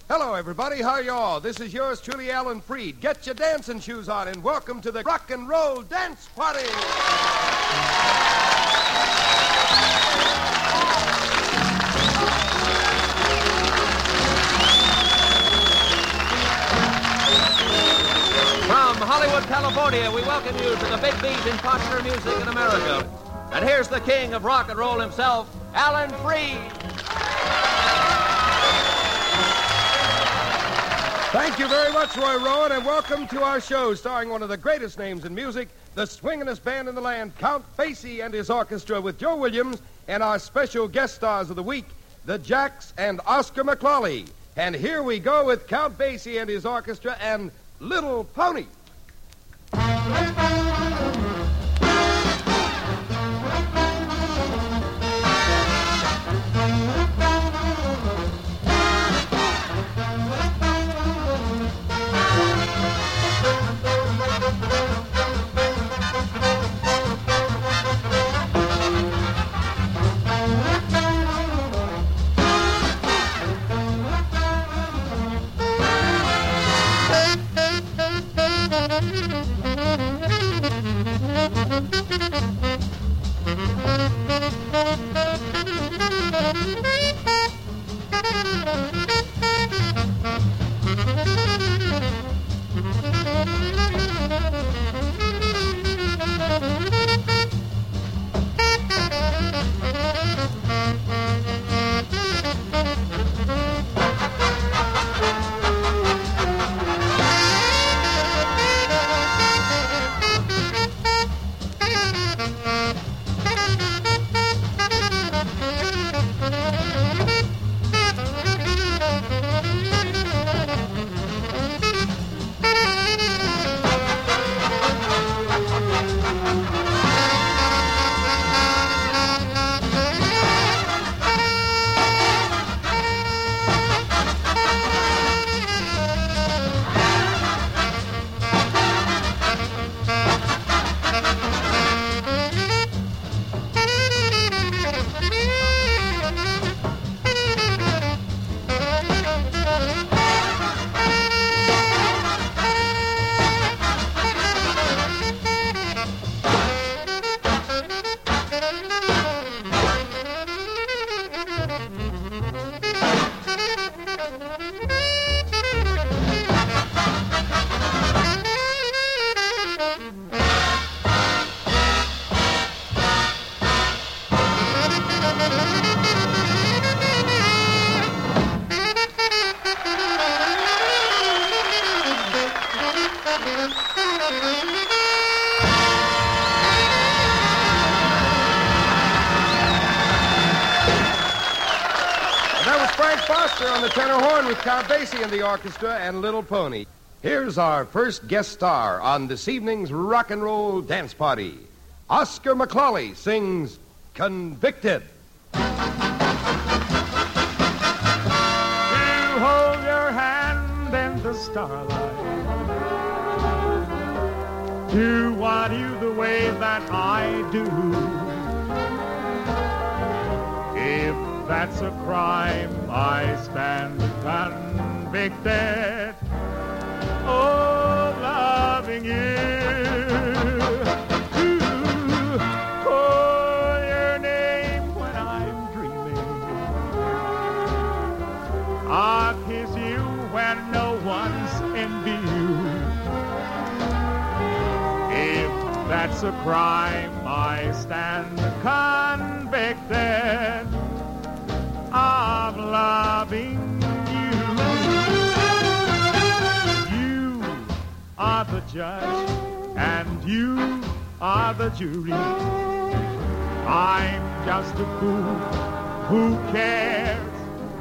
Hello, everybody. How are y'all? This is yours truly, Alan Freed. Get your dancing shoes on and welcome to the Rock and Roll Dance Party. From Hollywood, California, we welcome you to the big beat in popular music in America. And here's the king of rock and roll himself, Alan Freed. Thank you very much, Roy Rowan, and welcome to our show starring one of the greatest names in music, the swingin'est band in the land, Count Basie and his orchestra, with Joe Williams and our special guest stars of the week, the Jacks and Oscar McClawley. And here we go with Count Basie and his orchestra and Little Pony. On the tenor horn with Count Basie and the orchestra and Little Pony. Here's our first guest star on this evening's rock and roll dance party. Oscar McClawley sings Convicted. To hold your hand in the starlight, to want you the way that I do. If that's a crime, I stand convicted of loving you. To call your name when I'm dreaming, I'll kiss you when no one's in view. If that's a crime, I stand convicted of loving you. You are the judge and you are the jury. I'm just a fool who cares.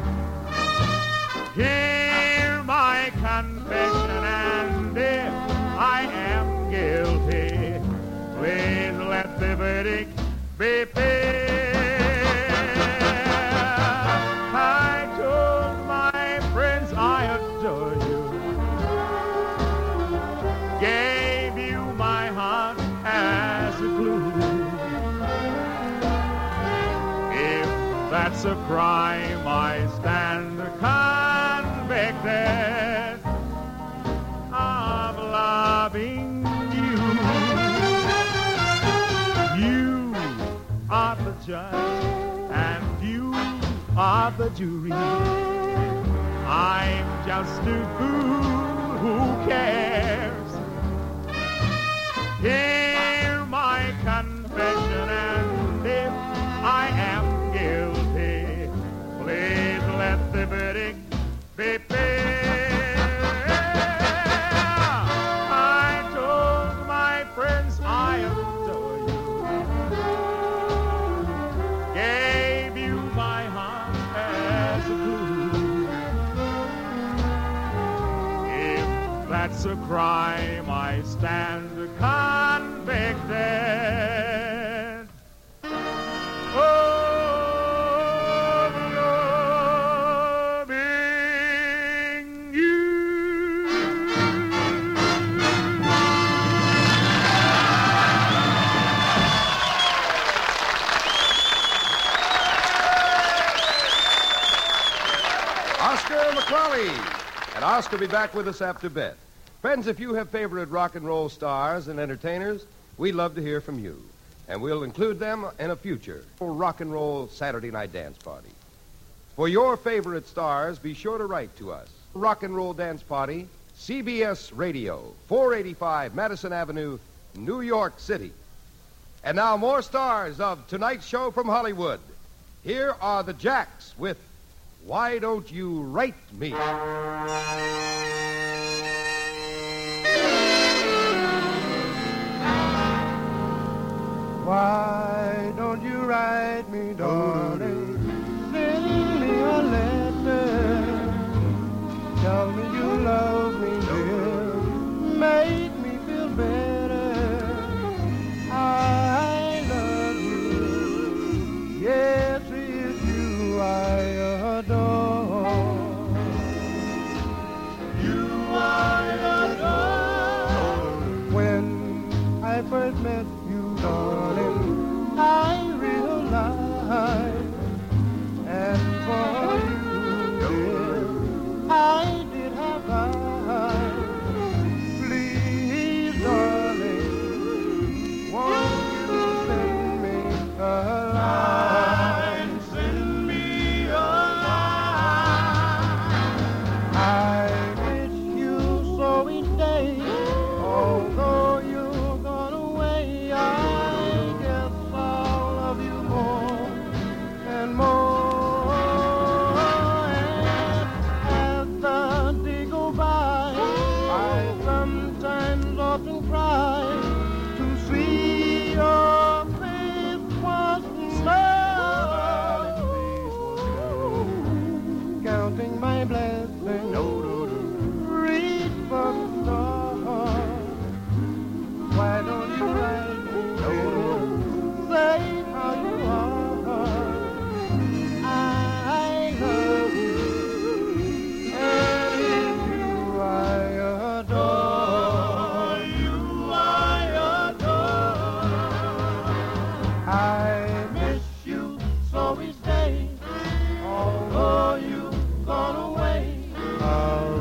Hear my confession, and if I am guilty, please let the verdict be fair. I told my friends I adore you, gave you my heart as a clue. If that's a crime, I stand convicted convicted of loving you. You are the judge and you are the jury. I'm just a fool who cares. Hear my confession, and if I am guilty, please let the verdict be fair. I told my friends I adore you, gave you my heart as a clue. If that's a crime, I stand convicted of loving you. Oscar McClolly. And Oscar will be back with us after bed. Friends, if you have favorite rock and roll stars and entertainers, we'd love to hear from you. And we'll include them in a future rock and roll Saturday night dance party. For your favorite stars, be sure to write to us. Rock and Roll Dance Party, CBS Radio, 485 Madison Avenue, New York City. And now more stars of tonight's show from Hollywood. Here are the Jacks with Why Don't You Write Me? Why don't you write me, darling? Send me a letter. Tell me you love me, dear. Make me feel better. I love you. Yes, it's you I adore. You I adore. When I first met you, darling, I realized, and for you, dear, I did have eyes. Please, darling, won't you send me a line? Send me a line. I miss you so each day, although you're gone away. I guess I'll love you more and more. And as the day go by, I sometimes often cry to see your face once more. Counting my blessings, reach for the stars. Why don't you write me, dear? Say how you are. I love you, and it's you I adore. You I adore. I miss you so each day, although you've gone away. I'll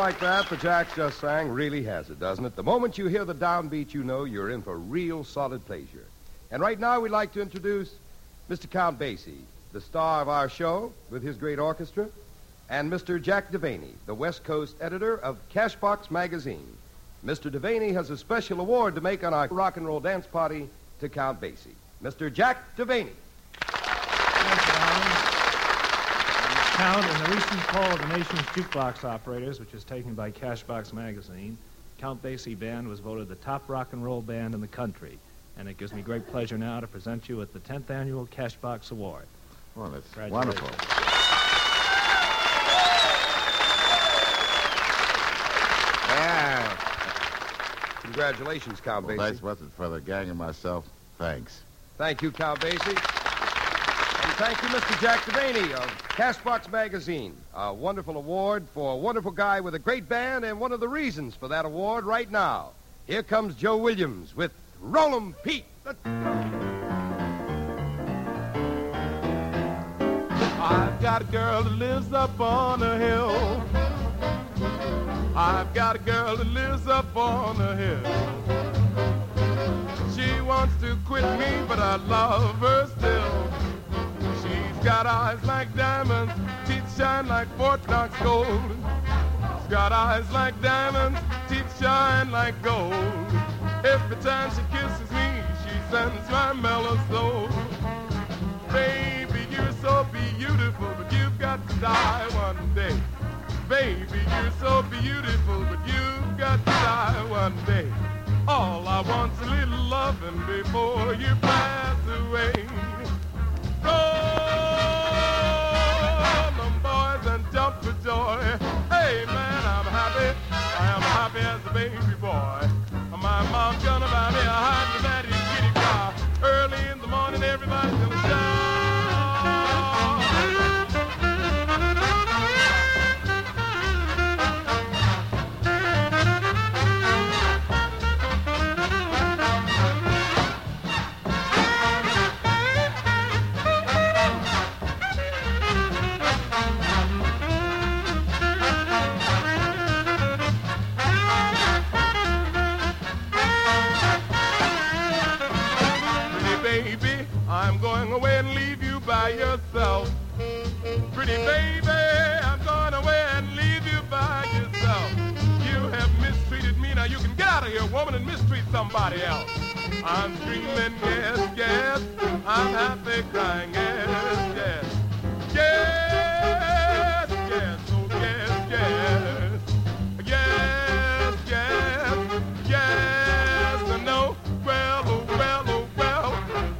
like that, the Jack just sang, really has it, doesn't it? The moment you hear the downbeat, you know you're in for real solid pleasure. And right now, we'd like to introduce Mr. Count Basie, the star of our show with his great orchestra, and Mr. Jack Devaney, the West Coast editor of Cashbox magazine. Mr. Devaney has a special award to make on our rock and roll dance party to Count Basie. Mr. Jack Devaney. Count, in the recent poll of the nation's jukebox operators, which is taken by Cashbox magazine, Count Basie Band was voted the top rock and roll band in the country. And it gives me great pleasure now to present you with the 10th Annual Cashbox Award. Well, that's wonderful. Yeah. Congratulations, Count Basie. That wasn't for the gang and myself. Thanks. Thank you, Count Basie. And thank you, Mr. Jack Devaney of Cashbox magazine. A wonderful award for a wonderful guy with a great band, and one of the reasons for that award right now. Here comes Joe Williams with Roll 'em, Pete. Let's go. I've got a girl that lives up on a hill. I've got a girl that lives up on a hill. She wants to quit me, but I love her still. She's got eyes like diamonds, teeth shine like Fort Knox gold. She's got eyes like diamonds, teeth shine like gold. Every time she kisses me, she sends my mellow soul. Baby, you're so beautiful, but you've got to die one day. Baby, you're so beautiful, but you've got to die one day. All I want's a little loving before you pass away. Roll them boys and jump for joy. Hey man, I'm happy. I am happy as a baby boy. My mom's gonna buy me a hot and fatty kitty car. Early in the morning, everybody's gonna shout. I'm going away and leave you by yourself. Pretty baby, I'm going away and leave you by yourself. You have mistreated me, now you can get out of here, woman, and mistreat somebody else. I'm screaming, yes, yes, I'm happy crying, yes, yes. Yes, yes, oh yes, yes. Yes, yes, yes, no, well, oh, well, oh, well.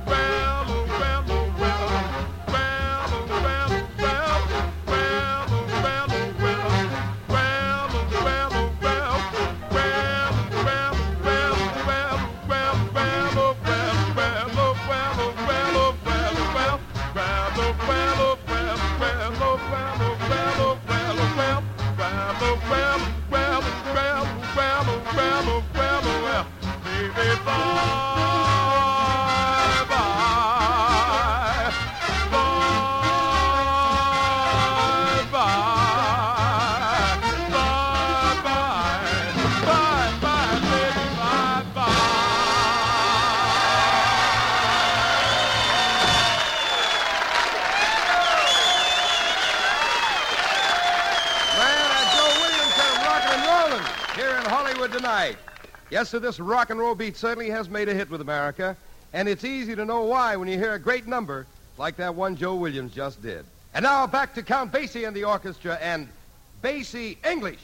Tonight. Yes, sir, this rock and roll beat certainly has made a hit with America, and it's easy to know why when you hear a great number like that one Joe Williams just did. And now back to Count Basie and the orchestra and Basie English.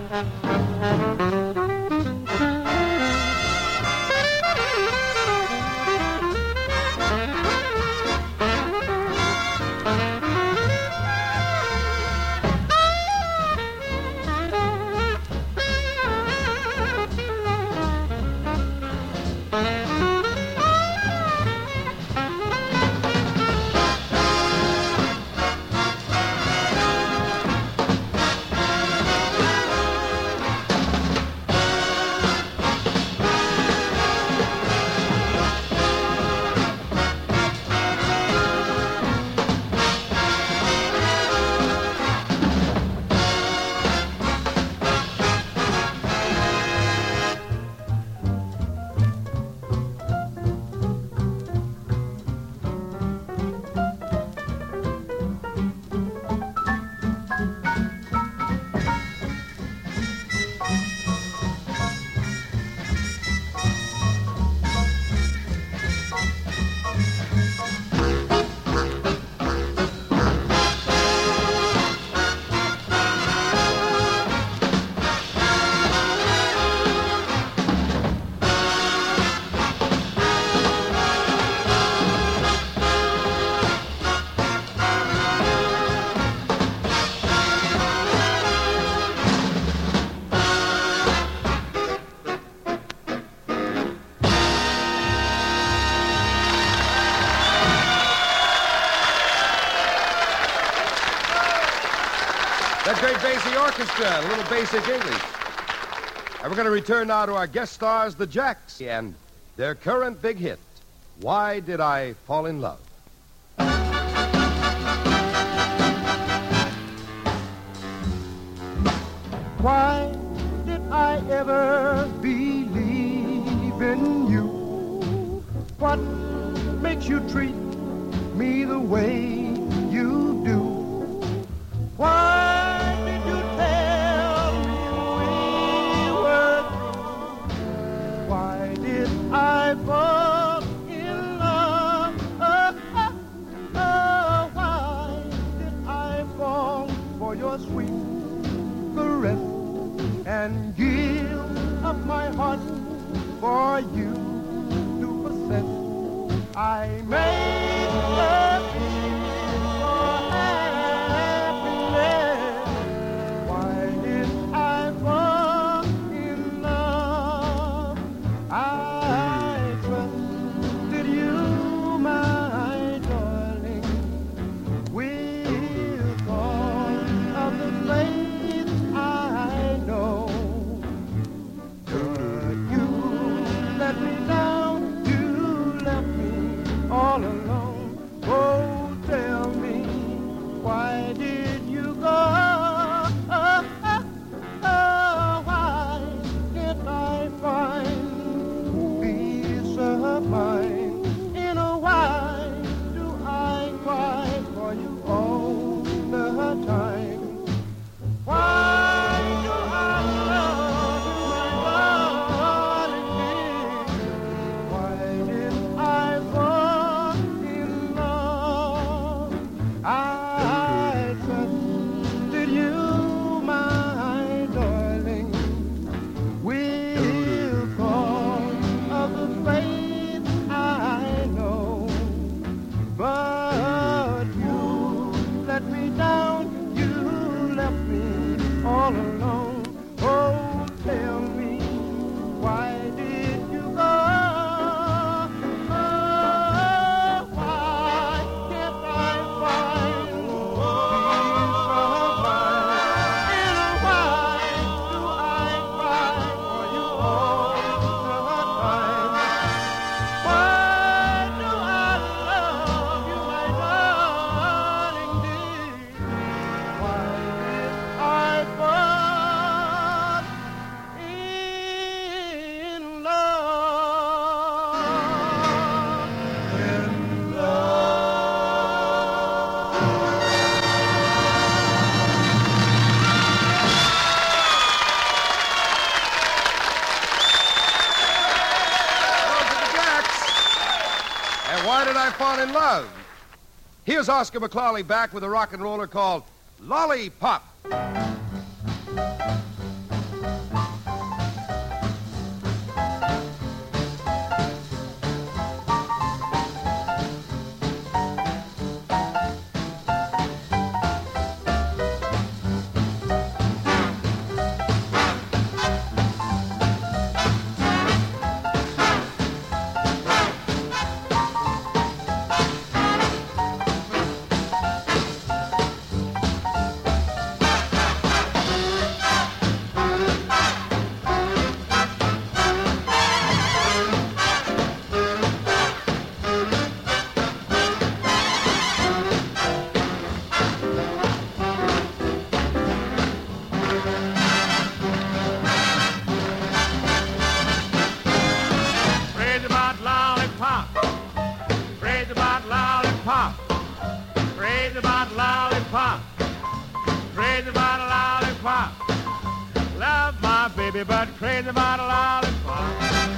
That great Basie Orchestra, a little basic English. And we're going to return now to our guest stars, the Jacks, and their current big hit, Why Did I Fall in Love? Why did I ever believe in you? What makes you treat me the way you do? Why did you tell me we were through? Why did I fall in love? Why did I fall for your sweet caress and give up my heart for you to possess? I made love for happiness. Why did I fall in love? I trusted you, my darling, with all of the faith I know. But you let me down, you left me all alone. Oh, tell me, why did you go? Why did I find peace of mind? In a why do I cry for you all the time? Why do I love you, my darling dear? Why did I fall in love? I trusted you, my darling, with all of the faith I know. But you let me down, you left me all alone. Oh, tell me, why did you go? Why can't I find peace of mind? And why do I cry for you all the time? Why do I love you, my darling dear? Why did I fall in love? In love. Those are the Jacks. And Why Did I Fall in Love? Here's Oscar McClawley back with a rock and roller called Lollipop. lollipop. Crazy about a lollipop. Love my baby, but crazy about a lollipop.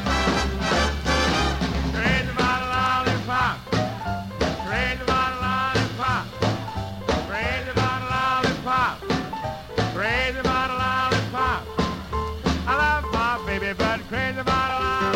Crazy about a lollipop. Crazy about a lollipop. Crazy about a lollipop. Crazy about a lollipop. I love my baby, but crazy about a lollipop.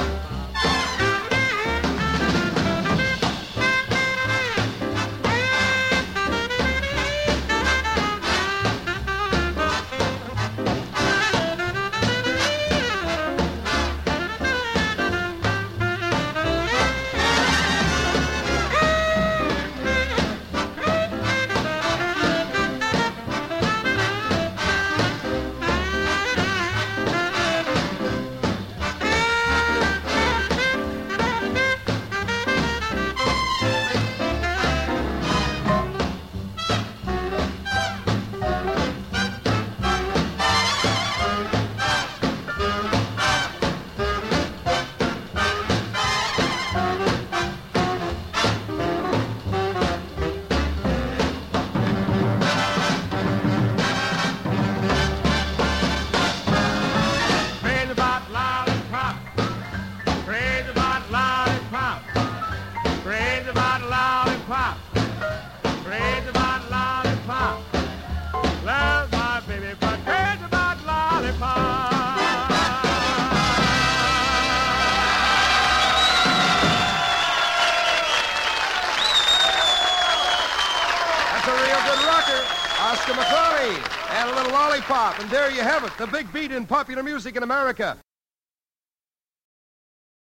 Oscar McClellan and a little lollipop. And there you have it, the big beat in popular music in America.